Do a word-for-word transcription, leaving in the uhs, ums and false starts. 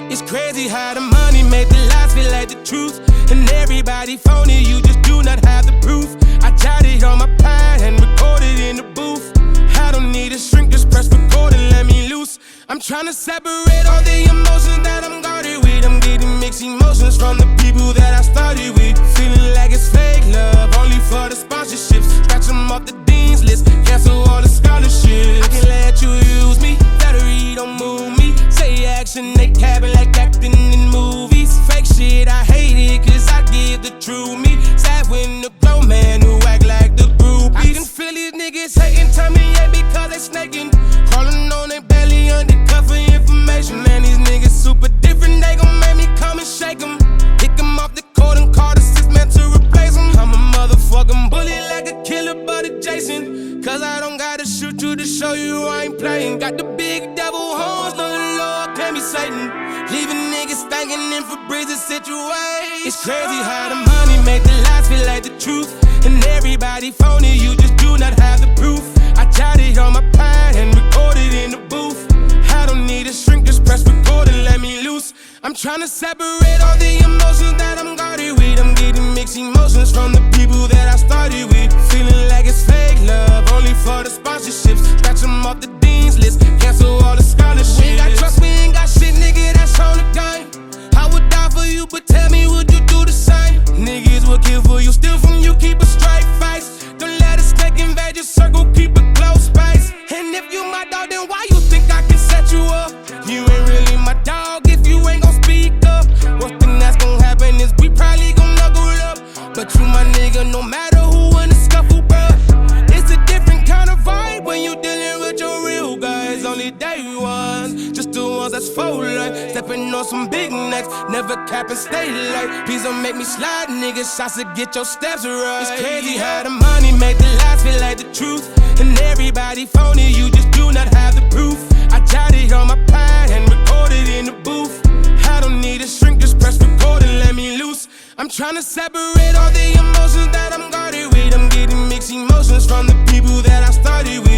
It's crazy how the money make the lies feel like the truth. And everybody phony, you just do not have the proof. I jotted on my pad and recorded in the booth. I don't need a shrink, just press record and let me loose. I'm tryna separate all the emotions that I'm guarded with. I'm getting mixed emotions from the people that I started with. Feeling like it's fake love, only for the sponsorships. Scratch them off the dean's list, cancel all the scholarships. I can let you use me, battery don't move me. Say action, they tapping like acting in movies. Fake shit, I hate it, cause I give the true me. Sad when the glow man who act like the groupie. I can feel these niggas hating, tell me yeah because they snaking. Crawling on their belly, undercover information. Man, these niggas super different, they gon' make me come and shake them. Pick them off the court and call the six man to replace them. I'm a motherfucking bully like a killer but a Jason. Cause I don't gotta shoot you to show you I ain't playing. Got the big devil horns, no the Lord can't be Satan. Leaving niggas thinking in Febreze situation. It's crazy how the money make the lies feel like the truth. And everybody phony, you just do not have the proof. I jotted on my pad and recorded in the booth. I don't need a shrink, just press record and let me loose. I'm tryna separate all the emotions that I'm guarded with. I'm getting mixed emotions from the people that I started with. Feeling like it's fake love, only for the sponsorships. Scratch them off the dean's list, cancel all the scholarships. We ain't got trust, we ain't got shit, nigga, that's on the game. I would die for you, but tell me, would you do the same? Niggas will kill for you, steal from you, keep a straight face. Don't let a snake invade your circle, keep a close space. And if you my dog, then why you think I can set you up? You ain't really my dog if you ain't gon' speak up. Worst thing that's gon' happen is we probably gon' knuckle up. But you my nigga, no matter who in the scuffle, bruh. It's a different kind of vibe when you dealing with your real guys. Only day ones, just the ones that's full like stepping on some big necks, never cap and stay light. Please don't make me slide, nigga, shots to get your steps right. It's crazy how the money make the lies feel like the truth. And everybody phony, you just do not have the proof. I jotted on my pad and recorded in the booth. I don't need a shrink, just press record and let me loose. I'm tryna separate all the emotions that I'm guarded with. I'm getting mixed emotions from the people that I started with.